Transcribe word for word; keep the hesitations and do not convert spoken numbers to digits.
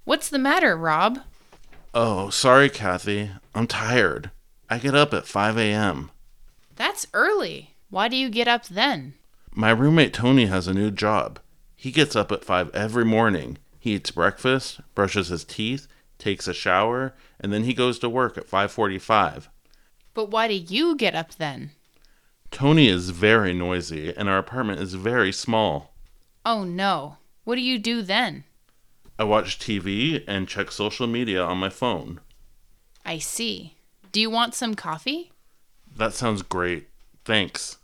What's the matter, Rob? Oh, sorry, Kathy. I'm tired. I get up at five a.m. That's early. Why do you get up then? My roommate Tony has a new job. He gets up at five every morning. He eats breakfast, brushes his teeth, takes a shower, and then he goes to work at five forty-five. But why do you get up then? Tony is very noisy, and our apartment is very small. Oh no. What do you do then? I watch T V and check social media on my phone. I see. Do you want some coffee? That sounds great. Thanks.